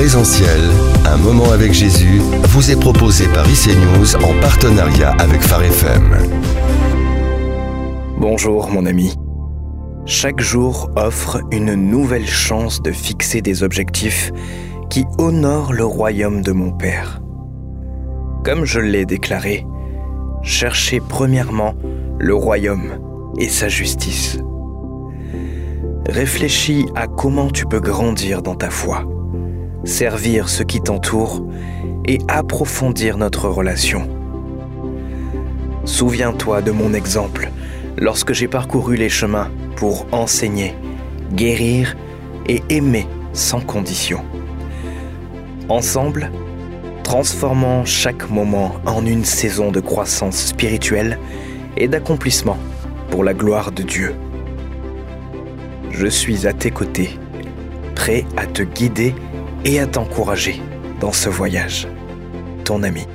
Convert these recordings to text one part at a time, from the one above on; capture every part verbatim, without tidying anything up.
Présentiel, un moment avec Jésus, vous est proposé par I C News en partenariat avec Phare F M. Bonjour mon ami. Chaque jour offre une nouvelle chance de fixer des objectifs qui honorent le royaume de mon Père. Comme je l'ai déclaré, cherchez premièrement le royaume et sa justice. Réfléchis à comment tu peux grandir dans ta foi, servir ceux qui t'entourent et approfondir notre relation. Souviens-toi de mon exemple lorsque j'ai parcouru les chemins pour enseigner, guérir et aimer sans condition. Ensemble, transformons chaque moment en une saison de croissance spirituelle et d'accomplissement pour la gloire de Dieu. Je suis à tes côtés, prêt à te guider et à t'encourager dans ce voyage. Ton ami.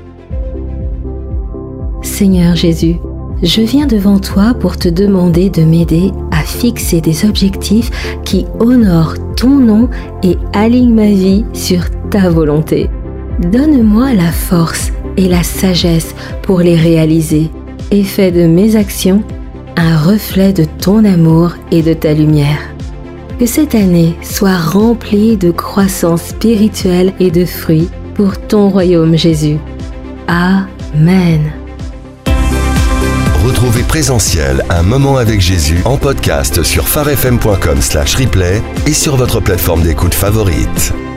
Seigneur Jésus, je viens devant toi pour te demander de m'aider à fixer des objectifs qui honorent ton nom et alignent ma vie sur ta volonté. Donne-moi la force et la sagesse pour les réaliser et fais de mes actions un reflet de ton amour et de ta lumière. Que cette année soit remplie de croissance spirituelle et de fruits pour ton royaume, Jésus. Amen. Retrouvez Présentiel, un moment avec Jésus en podcast sur pharefm point com slash replay et sur votre plateforme d'écoute favorite.